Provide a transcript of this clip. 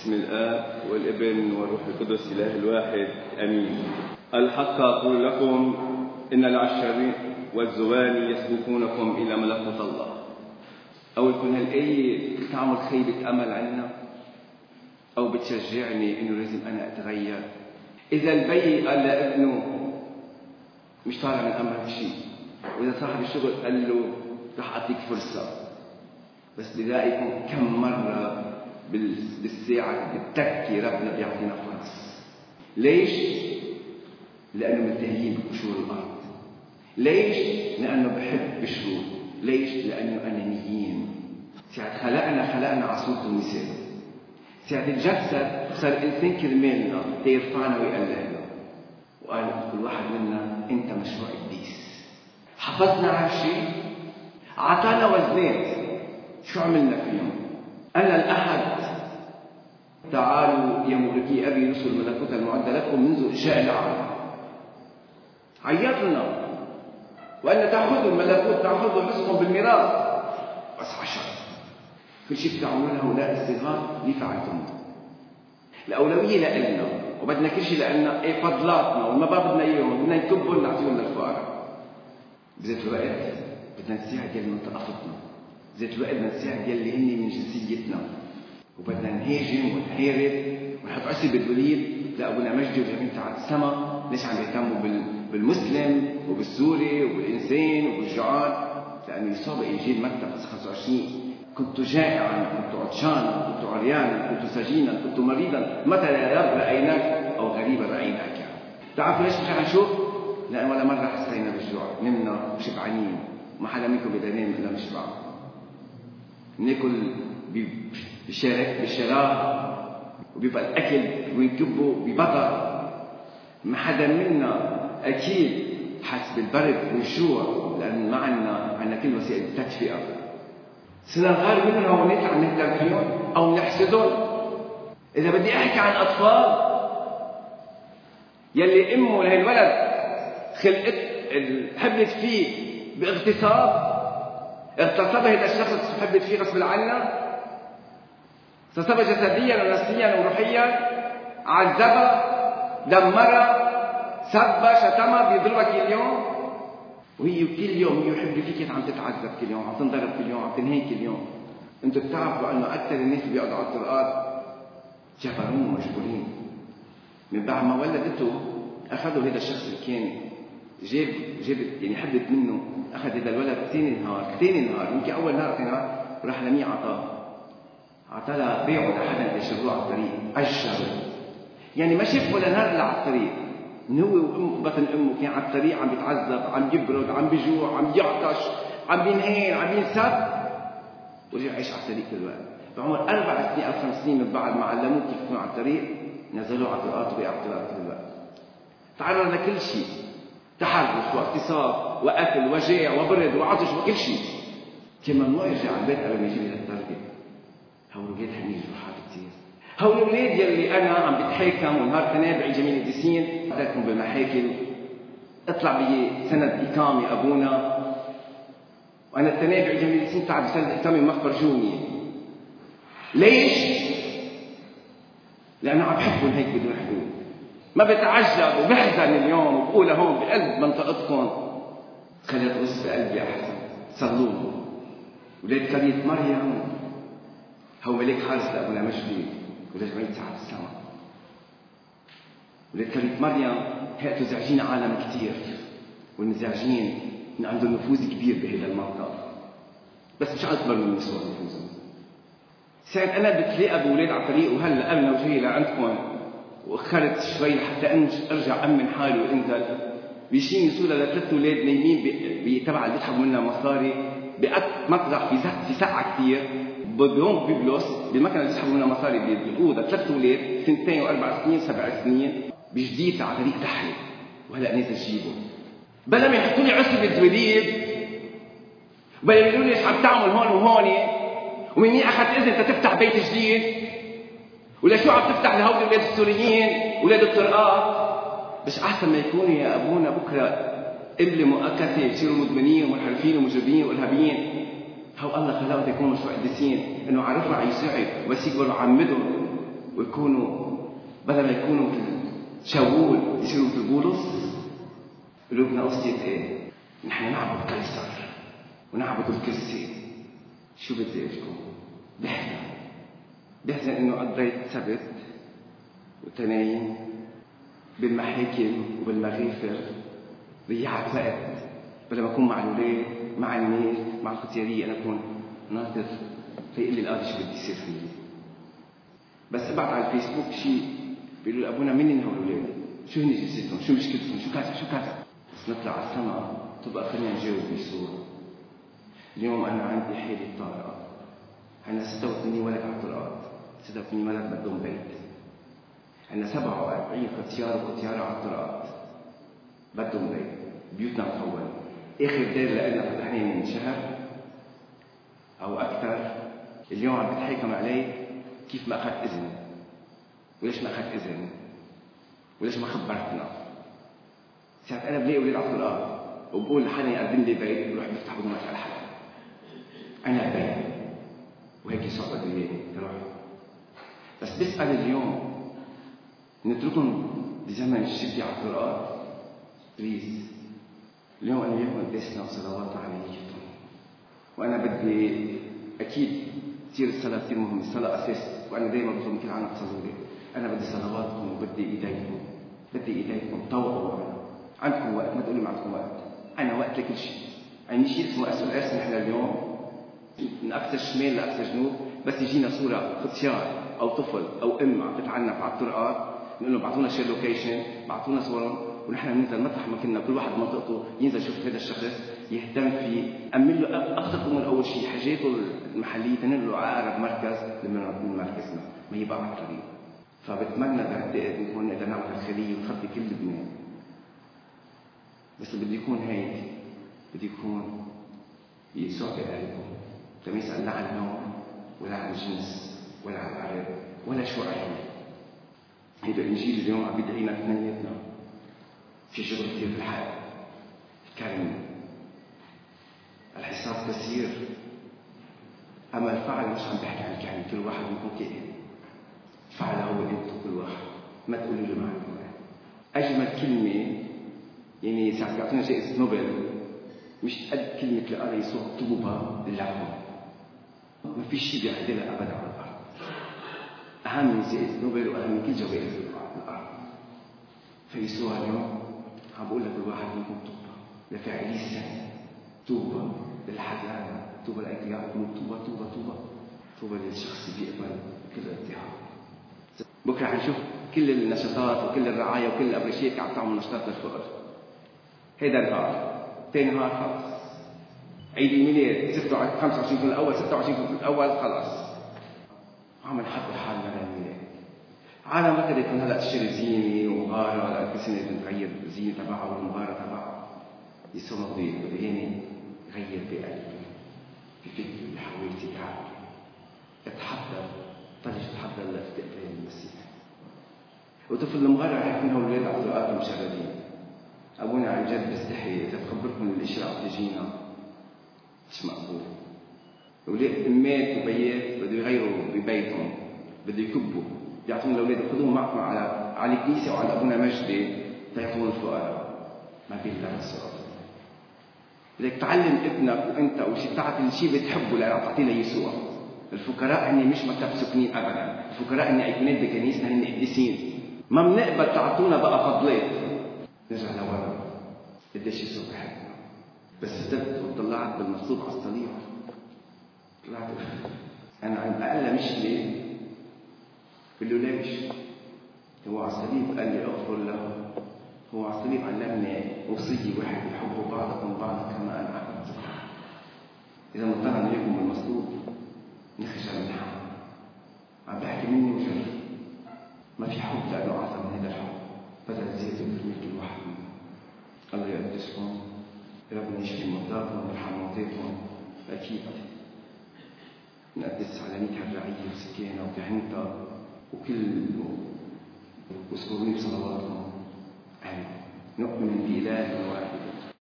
باسم الآب والابن والروح القدس إله الواحد آمين. الحق أقول لكم إن العشارين والزواني يسبقونكم إلى ملكوت الله. أو يكون هالآية بتعمل خيبة أمل عنا أو بتشجعني إنه لازم أنا أتغير. إذا البي قال لابنه مش طالع من أمرك شيء، وإذا صاحب الشغل قال له رح أعطيك فرصة، بس بدائكم كم مرة بالساعة بالتكي ربنا بيعطينا فرص. ليش؟ لأنه منتهيين بقشور الأرض. ليش؟ لأنه بحب بشره. ليش؟ لأنه أنانيين. ساعة خلقنا على صورة المثال. ساعة الجسد صار إنسان كرمالنا تيرفعنا ويقللنا، وقال كل واحد منا أنت مشروع إبليس. حفظنا على شيء، عطانا وزنات، شو عملنا فيهم؟ أنا الأحد تعالوا يا ملكي أبي رسل الملكوت المعدة لكم منذ إنشاء العالم. عيطنا وأن تأخذوا الملكوت تأخذوا رزقهم بالميراث، بس 10 كل شيء بتعملونه هؤلاء الصغار اللي فعلتم. الأولوية لنا وبدنا كل شيء لنا فضلاتنا وما بدنا إياهم بدنا نكبهم نعطيهم للفقراء. بذات الوقت بدنا نساعد يلي من ثقافتنا، بذات الوقت بدنا نساعد يلي هن من جنسيتنا، وبدنا نهاجم ونحارب ونحط عصي بالدوليب لأبونا مجدي وجميع تاع السما. ليش عم يهتموا بالمسلم وبالسوري وبالإنسان وبالجوعان؟ لأنه يسابق يجي مكة 25 كنت جائعا، كنت عطشانا، كنت عريانا، كنت سجينا، كنت مريضا، متى يا رب رأيناك أو غريبا رأيناك. تعرفوا ليش مش عم نشوف؟ لأن ولا مرة حسينا بالجوع، نمنا وشبعانين، ما حدا منكم بده ينام إلا مشبع. ناكل بالشراء وبيبقى الأكل وينكبه ببطر. ما حدا منا أكيد حس بالبرد والجوع، لأن ما عنا كل وسائل التدفئة. سنغار منهم ونطلع نهتم فيهم أو نحسدهم. إذا بدي أحكي عن أطفال يلي أمه لهالولد خلقت حبت فيه باغتصاب، اغتصبها هذا الشخص حبت فيه غصب عنها، اغتصبها جسديا ونفسيا وروحيا، عذبها، دمرها، سبها، شتمها، بيضربها كل يوم، وهي كل يوم هي حبت فيك عم تتعذب كل يوم، عم تنضرب كل يوم، عم تنهي كل يوم. انتم بتعرفوا انه اكثر الناس اللي بيقعدوا على الطرقات جبروهم ومجبورين. من بعد ما ولدته اخذوا هذا الشخص اللي كان جاب يعني حبت منه، اخذ هذا الولد ثاني نهار يمكن اول نهار راح لمية عطاه لها بيعه لحدا يشغلوه على الطريق، اجره. يعني ما شاف ولا نهار الا على الطريق. من هو وبطن امه كان على الطريق عم بيتعذب، عم يبرد، عم بيجوع، عم يعطش، عم بينهين، عم ينسب، ورجع يعيش على الطريق كل وقت. بعمر 4 سنين أو 5 سنين من بعد ما علموه كيف يكون على الطريق، نزلوه على الطرقات وبقى على الطرقات كل الوقت. تعرض لكل شيء، تحرش واغتصاب وقتل وجاع وبرد وعطش وكل شيء. كان ممنوع يرجع على البيت قبل ما يجيب للتربية. هول اولاد حنين جروحات كثير. هول الاولاد يلي انا عم بتحاكم ونهار تنابعي جميل الدسين بدكم بالمحاكم اطلع بي سند اقامه ابونا، وانا التنابعي جميل الدسين طلع بسند اقامه ما فرجوني. ليش؟ لانه عم بحبهم هيك بدون حدود. ما بتعجب وبحزن اليوم وبقول هون بقلب منطقتكم خليت غص بقلبي احزن. صلوا ولاد قرية مريم هو ملك حارس لأبونا مجدي ولجمعية ساعة السماء. ولاد قرية مريم هيئتوا زعجين عالم كتير، والمزعجين إن عندهم نفوذ كبير بهذا المنطقة، بس مش أكبر من نسوة نفوذهم. ساعد أنا بتلاقى بولاد على الطريق وهلا قبلنا وجاي لعندكم وأخرت شوي لحتى أرجع أمن حالي وأنزل، بيجيني صورة ل3 أولاد نايمين تبع اللي بيسحبوا منها مصاري مطرح في سقعة كثير بيوم ببلوس بالمكنة اللي بيسحبوا منها مصاري بالأوضة. 3 أولاد 2 و4 سنين 7 سنين بجديد على طريق تحلي، وهلا نازل جيبه. بلا ما يحطوا لي عصي بالدوليب، بلا يقولوا لي ايش عم تعمل هون وهون، ومن مين اخذت اذن تفتح بيت جديد، ولا شو عم تفتح لهول الاولاد السوريين اولاد الطرقات. بس احسن ما يكونوا يا ابونا بكره قبل مؤقته يصيروا مدمنين ومنحرفين ومجرمين وارهابيين. هو الله خلقهم يكونوا مشروع قديسين، انه عرفنا على يسوع بس يكبروا عمدهم ويكونوا بدل ما يكونوا مثل شاول يصيروا مثل بولس. قلوبنا قصيت ايه؟ نحن نعبد قيصر ونعبد الكرسي. شو بدي لكم؟ بحزن انه قضيت سبت وتنايم بالمحاكم وبالمغافر، ضيعت وقت بدل ما اكون مع الاولاد مع الناس مع الختياريه. انا اكون ناطر فيقول لي القاضي شو بدي يصير فيي. بس ابعت على الفيسبوك شيء بيقولوا ابونا منين هول الاولاد؟ شو هن جنسيتهم؟ شو مشكلتهم؟ شو كذا. بس نطلع على السماء تبقى خلينا نجاوب بصوره. اليوم انا عندي حاله طارئه، عندنا 86 ولد على الطرقات، 86 ولد بدهم بيت. عندنا 47 ختيار وختياره على الطرقات بدهم بيت، بيوتنا مخول. اخر دير لنا فتحناه من شهر او اكثر. اليوم عم بتحاكم علي كيف ما اخذت اذن، وليش ما اخذت اذن، وليش ما خبرتنا. ساعات انا بلاقي اولاد على الطرقات وبقول لحدا يقدم لي بيت، بروح بفتح بدون ما اسال حدا. انا بيت وهيك صعب بدي تروح. بس بسال اليوم نتركهم بزمن الشدة على الطرقات بليز. اليوم انا وياكم قداسنا وصلوات عليكم، وانا بدي اكيد تصير الصلاه كثير مهمه. الصلاه اساس، وانا دائما بطلب من كل عالم تصلوا لي. انا بدي صلواتكم وبدي ايديكم طوعوا. عندكم وقت، ما تقولوا ما عندكم وقت. انا وقت لكل شيء. عندي شيء اسمه SOS. نحن اليوم من اقصى الشمال لاقصى الجنوب بس يجينا صوره ختيار او طفل او ام عم تتعنف على الطرقات، بنقول له بعطونا شير لوكيشن، بعطونا صورهم، ونحن بننزل مطرح ما كنا، كل واحد منطقته ينزل يشوف هذا الشخص يهتم فيه، امن له اقصى امور. اول شيء حاجاته المحليه تنقل له على اقرب مركز من مركزنا، ما يبقى على الطريق. فبتمنى بهالدقيقه نكون نقدر نعمل الخليه ونخطي كل لبنان. بس اللي بده يكون هيك بده يكون يسوع بقلبه، لما يسال لا عن نوم ولا عن جنس ولا عن عرب ولا شو عين. هيدا الانجيل اليوم عم بيدعينا اثنيناتنا في شغل كثير في الحياه. الكلمه الحساب كثير، اما الفعل مش عم بحكي عن الكلمه. كل واحد بيكون كائن، الفعل هو انتم كل واحد. ما تقولوا له معلومه. اجمل كلمه يعني ساعات بيعطونا جائزه نوبل مش قد كلمه لقى يسوع طوبى لكم. ما في شيء بيعدلها ابدا على الارض. اهم من جائزه نوبل واهم من كل جوائز الارض. فيسوع اليوم عم بقول لك الواحد منكم طوبى لفاعلي السنه، طوبى للحزانه، طوبى للانقياء، طوبى للشخص اللي بيقبل كل اضطهاد. بكره حنشوف كل النشاطات وكل الرعايه وكل الابريشيات عم تعمل نشاطات للفقر. هيدا نهار، ثاني نهار خلص عيد الميلاد 25 الاول 26 الاول خلص عم نحضر حالنا للميلاد. عالم بكره يكون هلا تشتري زينه ومغاره، كل سنه تغير الزينه تبعها والمغاره تبعها. يسوع بده يعني غير بقلبي بفكري بحويتي بعقلي. اتحضر، طلش تحضر لاستقبال المسيح. وطفل المغاره رح يكون هول الاولاد على الطرقات المشردين. ابونا عن جد بستحي اذا بخبركم الاشياء عم تجينا مش مقبول. اولاد امات وبيات بده يغيروا ببيتهم، بده يكبوا، بيعطون الاولاد خذوهم معكم على الكنيسه وعلى ابونا مجدي تيعطون الفقراء. ما بالله الصراط. بدك تعلم ابنك وانت اول شيء تعطي الشيء بتحبه لتعطيه ليسوع. الفقراء هن مش مكتب سكنين ابدا، الفقراء هن ايقونات بكنيسنا، هن قديسين. ما بنقبل تعطونا بقى فضلات. نرجع لورا، قديش يسوع بحبنا. بس صدقت وطلعت بالمصلوب على الصليب، طلعت انا عند اقل مشكله بقول له ليش؟ هو على الصليب قال لي اغفر له. هو على الصليب علمني وصيه واحد: يحبوا بعضكم بعضا كما انا احببتكم. اذا مطلعنا اليكم بالمصلوب نخجل من حالنا. عم بحكي مني وجري، ما في حب لانه اعظم من هذا الحب. بدل زياده في الواحد منه. الله يقدسكم، ربنا يشفي مرضاكم ويرحم موتاكم. اكيد نقدس على نيتها الرعيه وسكانها وكهنتها وكل وسكوني بصلواتهم. امين. نؤمن باله واحد